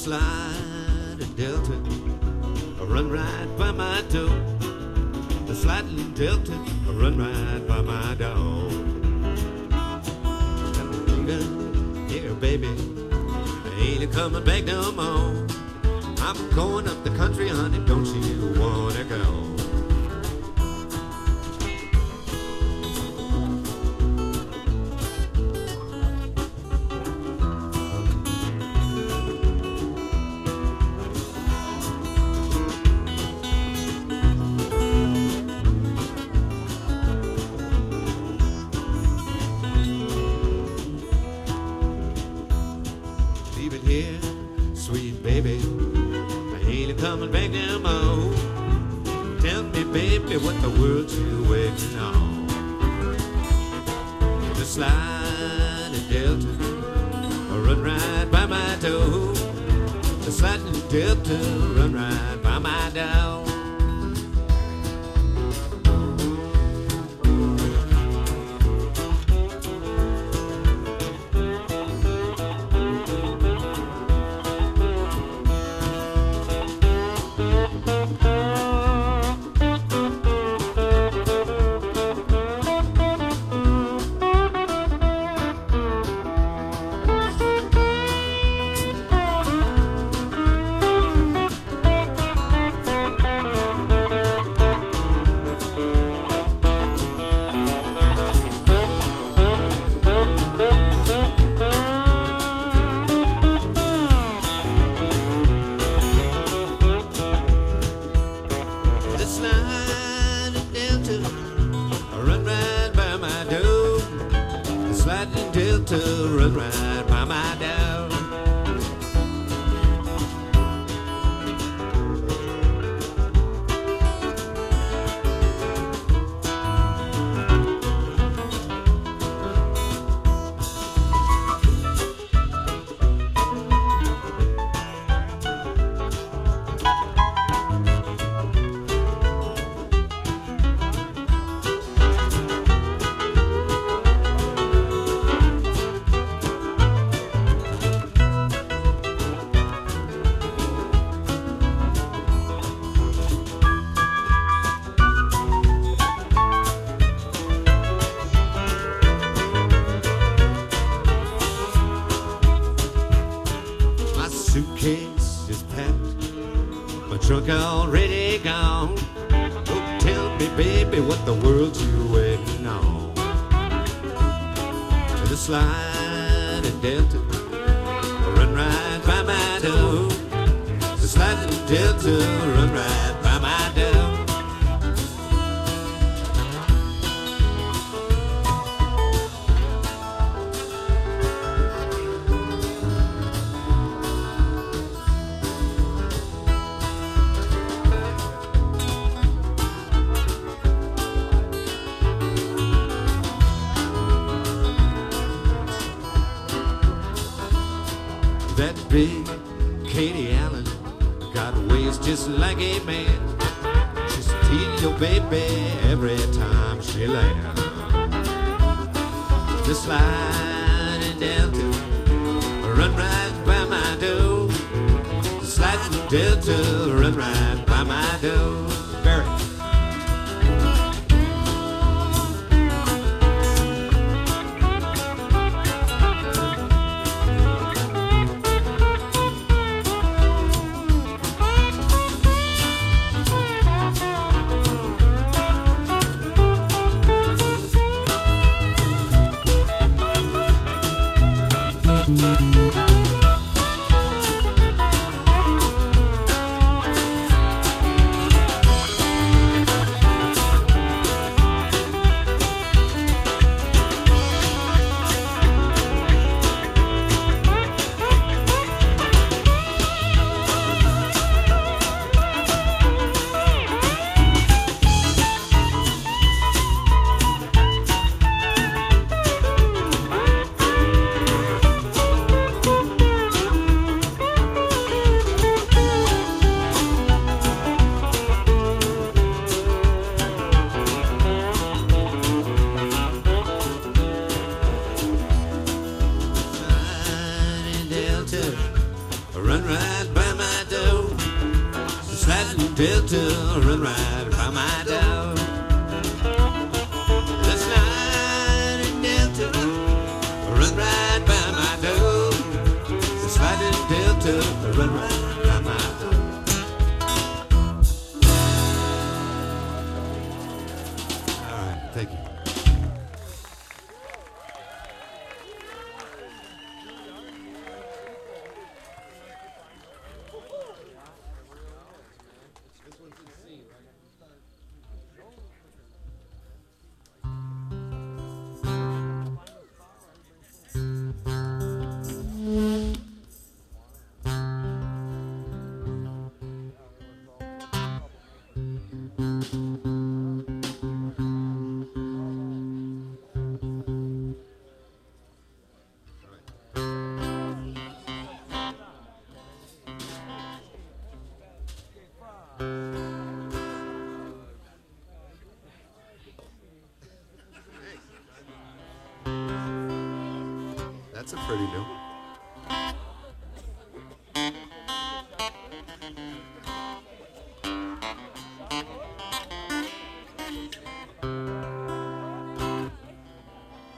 sliding Delta run right by my door. The sliding Delta run right by my door. Yeah, baby, I ain't coming back no more. I'm going up the country, honey, don't you wanna go? Here, sweet baby, I ain't coming back no more. Tell me, baby, what the world you waiting on? The sliding Delta run right by my door. The sliding Delta run right by my door. Delta run right by my door. Suitcase is packed, my trunk already gone. Oh, tell me, baby, what the world you waiting on? The sliding Delta run right by my door. The sliding Delta run right by my door. That big Katie Allen got waist just like a man. She's teasing your baby every time she lands. The sliding Delta run right by my door. The sliding Delta run right by my door. Barry. Delta, run right by my door. The sliding Delta, run right by my door. The sliding Delta, run right by my door. All right, thank you. That's a pretty note.